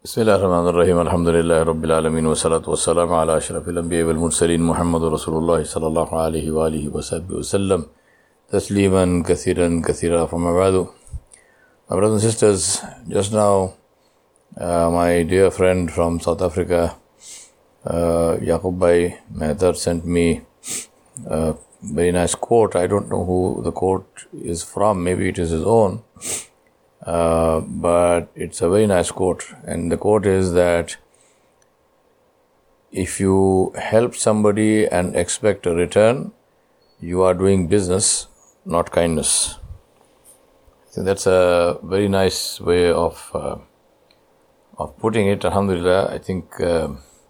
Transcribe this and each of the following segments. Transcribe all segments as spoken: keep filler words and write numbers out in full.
Bismillahirrahmanirrahim. Alhamdulillahi Rabbil Alameen. Wa salatu wa salam ala ashrafil anbiya wal mursaleen. Muhammadur Rasulullah sallallahu alayhi wa alihi wa sahbihi wa sallam. Tasliman kathiran kathira. From abadu. My brothers and sisters, just now, uh, my dear friend from South Africa, uh, Yaqub Bhai Mehtar, sent me a very nice quote. I don't know who the quote is from. Maybe it is his own. Uh, but it's a very nice quote, and the quote is that if you help somebody and expect a return, you are doing business, not kindness. I think that's a very nice way of uh, of putting it. Alhamdulillah, I think uh,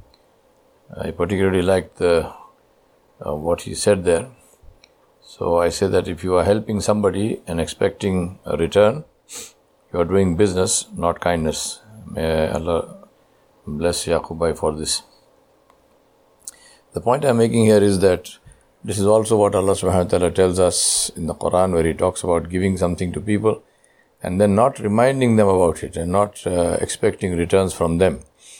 I particularly liked the uh, what he said there. So I say that if you are helping somebody and expecting a return, you are doing business, not kindness. May Allah bless Yaqub Bhai for this. The point I am making here is that this is also what Allah subhanahu wa ta'ala tells us in the Quran, where He talks about giving something to people and then not reminding them about it and not uh, expecting returns from them.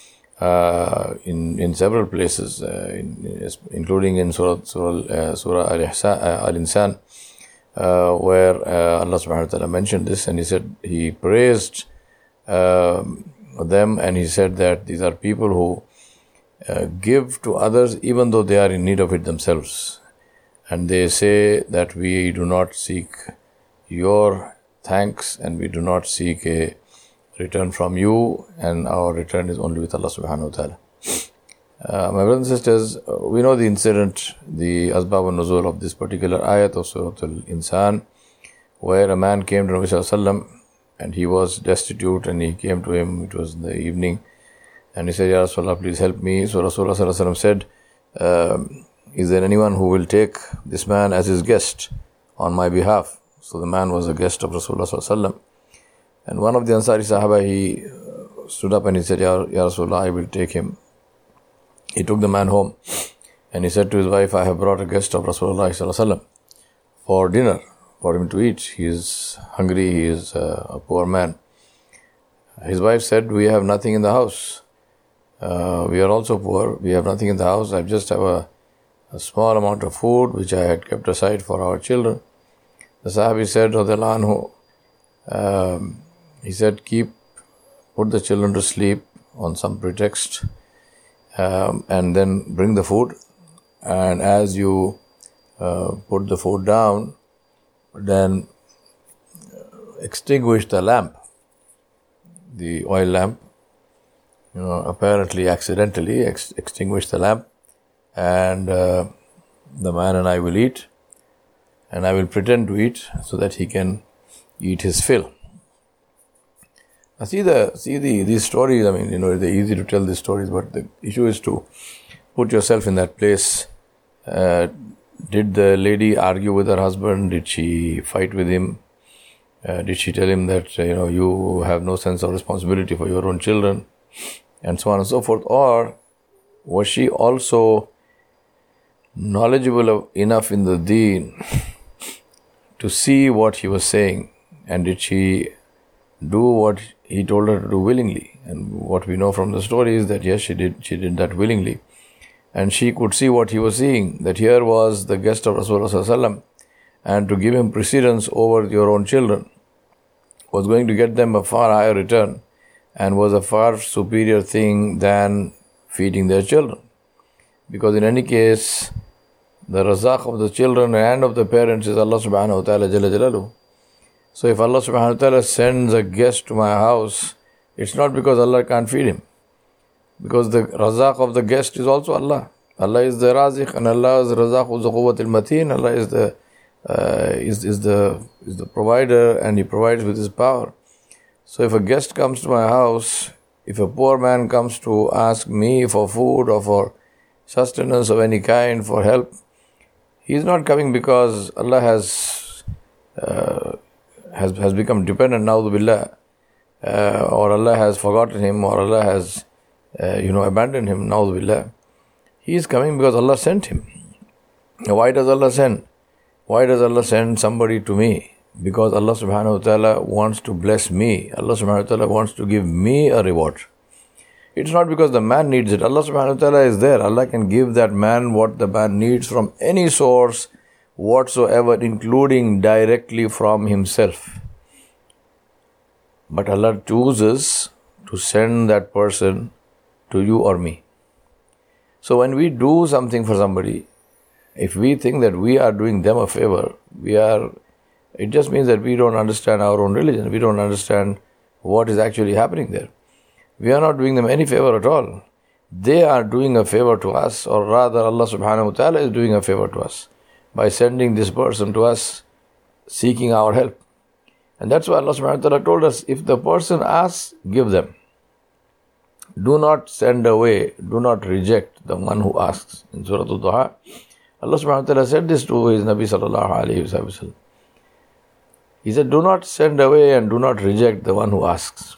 Uh, in, in several places, uh, in, including in Surah, Surah, uh, Surah Al-Insan, Uh, where uh, Allah subhanahu wa ta'ala mentioned this, and He said, He praised uh, them, and He said that these are people who uh, give to others even though they are in need of it themselves. And they say that we do not seek your thanks and we do not seek a return from you, and our return is only with Allah subhanahu wa ta'ala. Uh, my brothers and sisters, uh, we know the incident, the asbab al-nuzul of this particular ayat of Surah Al-Insan, where a man came to Nabi Sallallahu Alaihi Wasallam and he was destitute, and he came to him, it was in the evening, and he said, Ya Rasulullah, please help me. So Rasulullah Sallallahu Alaihi Wasallam said, um, is there anyone who will take this man as his guest on my behalf? So the man was a guest of Rasulullah Sallallahu Alaihi Wasallam. And one of the Ansari Sahaba, he stood up and he said, Ya, Ya Rasulullah, I will take him. He took the man home and he said to his wife, I have brought a guest of Rasulullah Sallallahu Alaihi Wasallam for dinner, for him to eat. He is hungry, he is a poor man. His wife said, we have nothing in the house. Uh, we are also poor, we have nothing in the house. I just have a, a small amount of food which I had kept aside for our children. The Sahabi said, Radhiyallahu anhu, um, he said, keep, put the children to sleep on some pretext. Um, and then bring the food, and as you uh, put the food down, then extinguish the lamp, the oil lamp, you know, apparently accidentally ex- extinguish the lamp, and uh, the man and I will eat, and I will pretend to eat so that he can eat his fill. Now see the see the these stories. I mean, you know, they're easy to tell these stories, but the issue is to put yourself in that place. Uh, did the lady argue with her husband? Did she fight with him? Uh, did she tell him that uh, you know you have no sense of responsibility for your own children, and so on and so forth? Or was she also knowledgeable of, enough in the Deen to see what he was saying, and did she do what he told her to do willingly? And what we know from the story is that yes, she did she did that willingly, and she could see what he was seeing, that here was the guest of Rasulullah Sallallahu Alaihi Wasallam, and to give him precedence over your own children was going to get them a far higher return, and was a far superior thing than feeding their children, because in any case the razaq of the children and of the parents is Allah subhanahu wa ta'ala jalla jalaluhu. So if Allah subhanahu wa ta'ala sends a guest to my house, it's not because Allah can't feed him. Because the razaq of the guest is also Allah. Allah is the raziq, and Allah is razaq ul quwwatil mateen. Allah is the uh, is is the is the provider, and He provides with His power. So if a guest comes to my house, if a poor man comes to ask me for food or for sustenance of any kind, for help, he is not coming because Allah has uh, has has become dependent, na'udhu billah, uh, or Allah has forgotten him, or Allah has, uh, you know, abandoned him, na'udhu billah. He is coming because Allah sent him. Now, why does Allah send? Why does Allah send somebody to me? because Allah subhanahu wa ta'ala wants to bless me. Allah subhanahu wa ta'ala wants to give me a reward. It's not because the man needs it. Allah subhanahu wa ta'ala is there. Allah can give that man what the man needs from any source whatsoever, including directly from himself. But Allah chooses to send that person to you or me. So when we do something for somebody, if we think that we are doing them a favor, we are, it just means that we don't understand our own religion. We don't understand what is actually happening there. We are not doing them any favor at all. They are doing a favor to us, or rather Allah subhanahu wa ta'ala is doing a favor to us by sending this person to us seeking our help. And that's why Allah subhanahu wa ta'ala told us, if the person asks, give them. Do not send away, do not reject the one who asks. In Surah Al-Duha, Allah subhanahu wa ta'ala said this to his Nabi sallallahu alayhi wa sallam. He said, do not send away and do not reject the one who asks.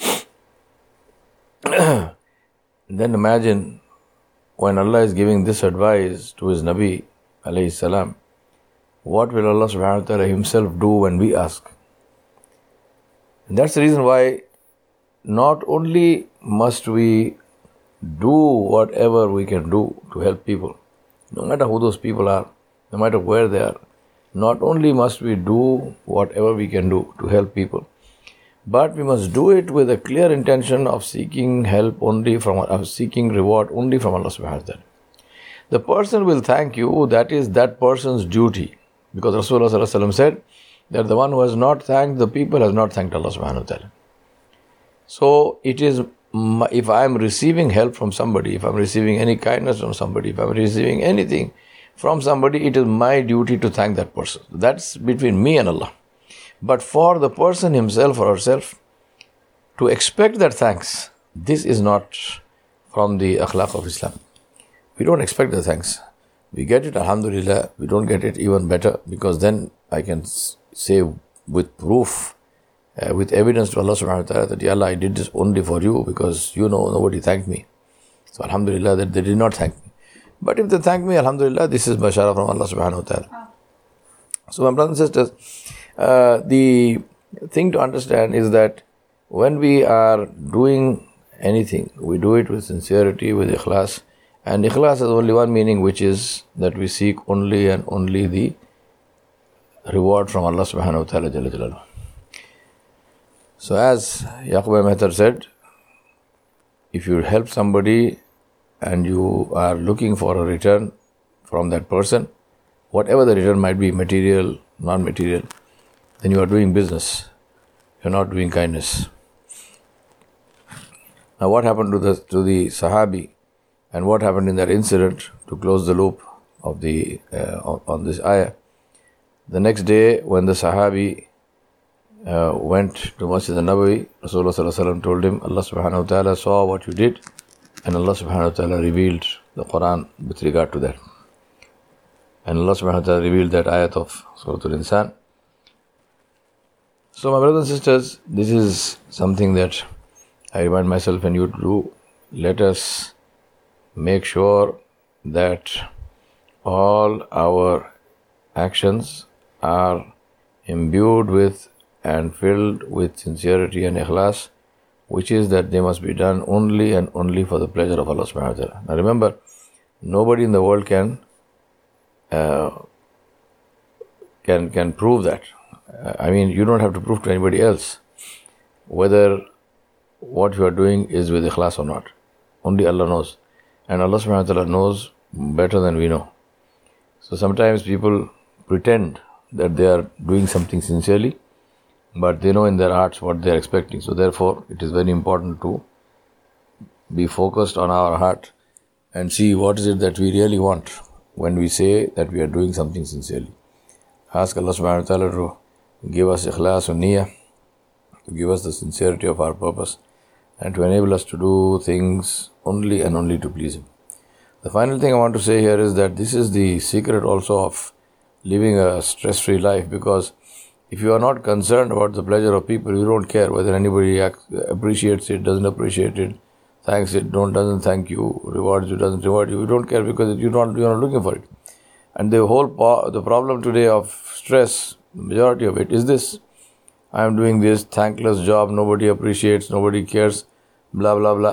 Then imagine when Allah is giving this advice to his Nabi alayhi salam, what will Allah subhanahu wa ta'ala himself do when we ask? And that's the reason why not only must we do whatever we can do to help people, no matter who those people are, no matter where they are, not only must we do whatever we can do to help people, but we must do it with a clear intention of seeking help only from, of seeking reward only from Allah subhanahu wa ta'ala. The person will thank you, that is that person's duty. Because Rasulullah sallallahu alaihi wasallam said that the one who has not thanked the people has not thanked Allah subhanahu wa ta'ala. So it is, if I am receiving help from somebody, if I am receiving any kindness from somebody, if I am receiving anything from somebody, it is my duty to thank that person. That's between me and Allah. But for the person himself or herself to expect that thanks, this is not from the akhlaq of Islam. We don't expect the thanks. We get it, alhamdulillah. We don't get it, even better, because then I can say with proof, uh, with evidence to Allah subhanahu wa ta'ala that, Ya Allah, I did this only for you because you know nobody thanked me. So alhamdulillah that they did not thank me. But if they thank me, alhamdulillah, this is bashara from Allah subhanahu wa ta'ala. So my brothers and sisters, uh, the thing to understand is that when we are doing anything, we do it with sincerity, with ikhlas. And ikhlas has only one meaning, which is that we seek only and only the reward from Allah subhanahu wa ta'ala jalla jalaluhu. So as Yaqub Mehtar said, if you help somebody and you are looking for a return from that person, whatever the return might be, material, non-material, then you are doing business. You are not doing kindness. Now what happened to the to the Sahabi and what happened in that incident, to close the loop of the uh, on, on this ayah? The next day when the Sahabi uh, went to Masjid al-Nabawi, Rasulullah sallallahu alaihi wasallam told him, Allah subhanahu wa ta'ala saw what you did, and Allah subhanahu wa ta'ala revealed the Quran with regard to that. And Allah subhanahu wa ta'ala revealed that ayat of Surah Al-Insan. So my brothers and sisters, this is something that I remind myself and you to do. Let us make sure that all our actions are imbued with and filled with sincerity and ikhlas, which is that they must be done only and only for the pleasure of Allah subhanahu wa ta'ala. Now remember, nobody in the world can uh, can can prove that. Uh, I mean, you don't have to prove to anybody else whether what you are doing is with ikhlas or not. Only Allah knows. And Allah subhanahu wa ta'ala knows better than we know. So sometimes people pretend that they are doing something sincerely, but they know in their hearts what they are expecting. So therefore, it is very important to be focused on our heart and see what is it that we really want when we say that we are doing something sincerely. Ask Allah subhanahu wa ta'ala to give us ikhlas and niyyah, to give us the sincerity of our purpose, and to enable us to do things only and only to please Him. The final thing I want to say here is that this is the secret also of living a stress-free life, because if you are not concerned about the pleasure of people, you don't care whether anybody appreciates it, doesn't appreciate it, thanks it, don't doesn't thank you, rewards you, doesn't reward you. You don't care because you don't you're not looking for it. And the whole po- the problem today of stress, majority of it is this: I am doing this thankless job, nobody appreciates, nobody cares, blah blah blah.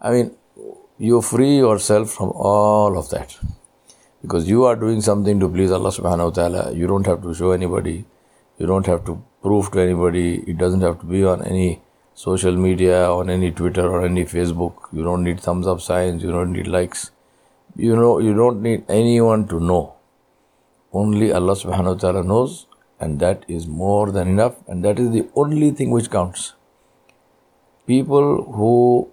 I mean, you free yourself from all of that. Because you are doing something to please Allah subhanahu wa ta'ala. You don't have to show anybody. You don't have to prove to anybody. It doesn't have to be on any social media, on any Twitter or any Facebook. You don't need thumbs up signs. You don't need likes. You know, you don't need anyone to know. Only Allah subhanahu wa ta'ala knows, and that is more than enough, and that is the only thing which counts. People who,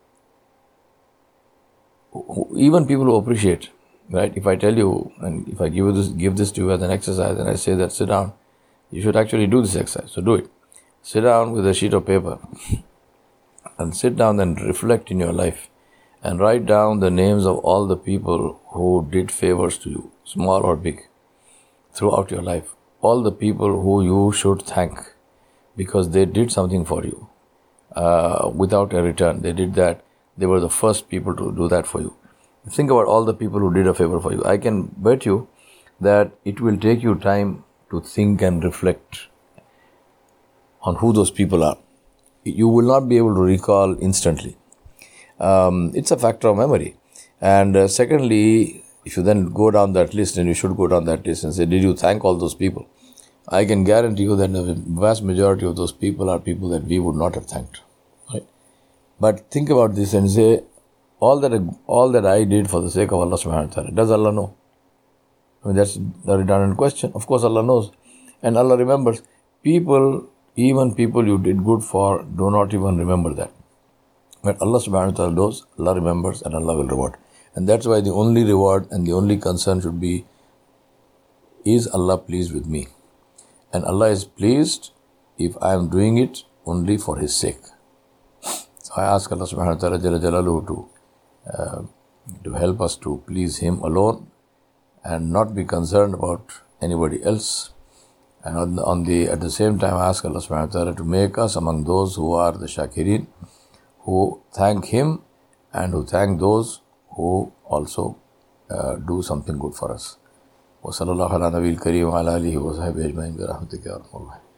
who even people who appreciate, right? If I tell you, and if I give you this, give this to you as an exercise, and I say that sit down, you should actually do this exercise. So do it. Sit down with a sheet of paper and sit down and reflect in your life and write down the names of all the people who did favors to you, small or big, throughout your life. All the people who you should thank because they did something for you uh, without a return. They did that. They were the first people to do that for you. Think about all the people who did a favor for you. I can bet you that it will take you time to think and reflect on who those people are. You will not be able to recall instantly. Um, it's a factor of memory. And uh, secondly, if you then go down that list, and you should go down that list and say, did you thank all those people? I can guarantee you that the vast majority of those people are people that we would not have thanked. Right? But think about this and say, all that all that I did for the sake of Allah subhanahu wa ta'ala, does Allah know? I mean, that's the redundant question. Of course Allah knows. And Allah remembers. People, even people you did good for, do not even remember that. But Allah subhanahu wa ta'ala knows, Allah remembers, and Allah will reward. And that's why the only reward and the only concern should be, is Allah pleased with me? And Allah is pleased if I am doing it only for His sake. So I ask Allah subhanahu wa ta'ala Jalla Jalaluhu to, uh, to help us to please Him alone and not be concerned about anybody else. And on the, on the at the same time, I ask Allah subhanahu wa ta'ala to make us among those who are the shakirin, who thank Him and who thank those who also uh, do something good for us. Wa sallallahu ala nabiyil kareem wa ala alihi wa sahbihi ajma'in bi rahmatika ya arhamar rahimin.